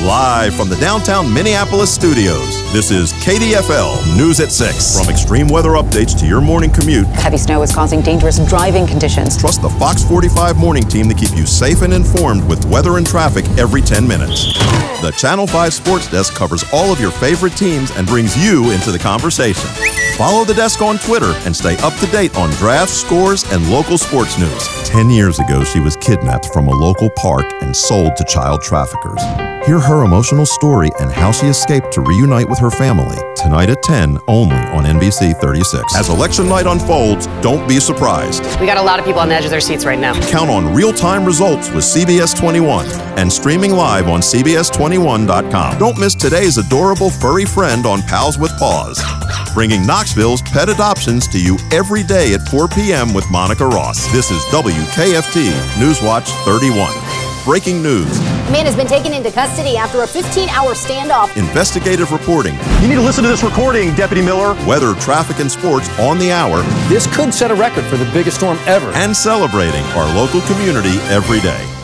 Live from the downtown Minneapolis studios, this is KDFL News at 6. From extreme weather updates to your morning commute, heavy snow is causing dangerous driving conditions. Trust the Fox 45 morning team to keep you safe and informed with weather and traffic every 10 minutes. The Channel 5 Sports Desk covers all of your favorite teams and brings you into the conversation. Follow the desk on Twitter and stay up to date on drafts, scores, and local sports news. 10 years ago, she was kidnapped from a local park and sold to child traffickers. Hear her emotional story and how she escaped to reunite with her family. Tonight at 10, only on NBC 36. As election night unfolds, don't be surprised. We got a lot of people on the edge of their seats right now. Count on real-time results with CBS 21 and streaming live on CBS21.com. Don't miss today's adorable furry friend on Pals with Paws, bringing Knoxville's pet adoptions to you every day at 4 p.m. with Monica Ross. This is WKFT Newswatch 31. Breaking news. A man has been taken into custody after a 15-hour standoff. Investigative reporting. You need to listen to this recording, Deputy Miller. Weather, traffic, and sports on the hour. This could set a record for the biggest storm ever. And celebrating our local community every day.